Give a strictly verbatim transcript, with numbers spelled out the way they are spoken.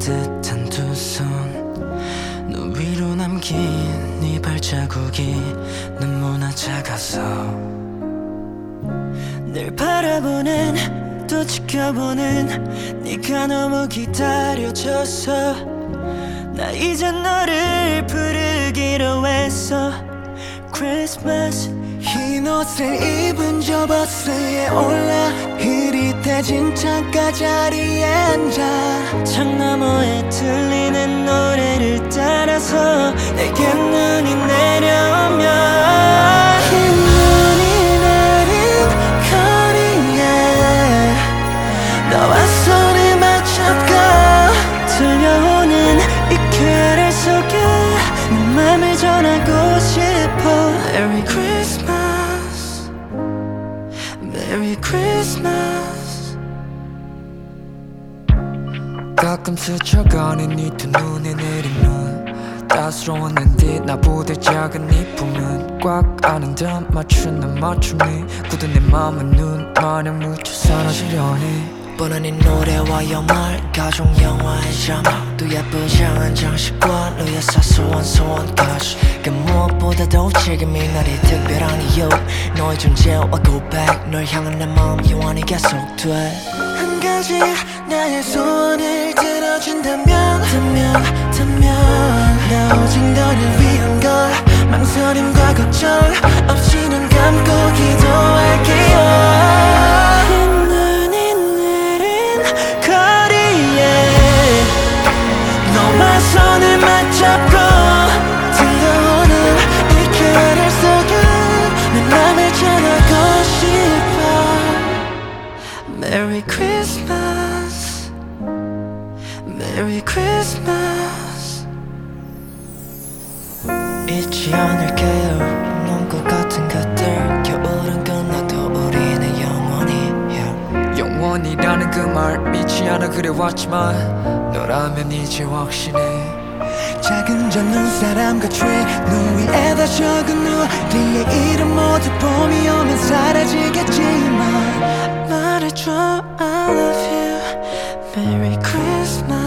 따뜻한 두 손 눈 위로 남긴 네 발자국이 너무나 작아서 늘 바라보는 또 지켜보는 네가 너무 기다려져서 나 이제 너를 부르기로 했어 Christmas 흰 옷을 입은 저 버스에 올라 흐릿해진 창가 자리에 앉아 창 너머에 들리는 노래를 따라서 내게 눈이 내려오면 흰 눈이 내린 거리에 너와 손을 맞잡고 들려오는 이 캐럴 속에 내 맘을 전하고 싶어 Merry Christmas Merry Christmas 가끔 스쳐가는 네 두 눈에 내린 눈 따스러운 듯 나보다 작은 네 품은 꽉 안은 듯 맞추는 맞춤이 굳은 내 맘은 눈 마냥 묻혀 사라지려 해 뻔한 이 노래와 영말 가족 영화의 자막 또 예쁘지 않은 장식과 너의 사소한 소원까지 그 무엇보다도 지금이 날이 특별한 이유 너의 존재와 고백 널 향한 내 마음 영원히 계속돼 한 가지 나의 소원을 들어준다면 다면 다면 나 오직 너를 위한 걸 망설임과 걱정 없이 눈 감고 기도할게요 손을 맞잡고 들려오는 이 캐럴 속에 내 맘을 전하고 싶어 Merry Christmas Merry Christmas 잊지 않을게요 눈꽃 같은 것들 겨울은 끝나도 우리는 영원히 yeah. 영원이라는 그 말 믿지 않아 그래왔지만 너라면 이제 확신해 작은 저 눈사람과 트레이 눈 위에다 적은 우리의 이름 모두 봄이 오면 사라지겠지만 말해줘 I love you Merry Christmas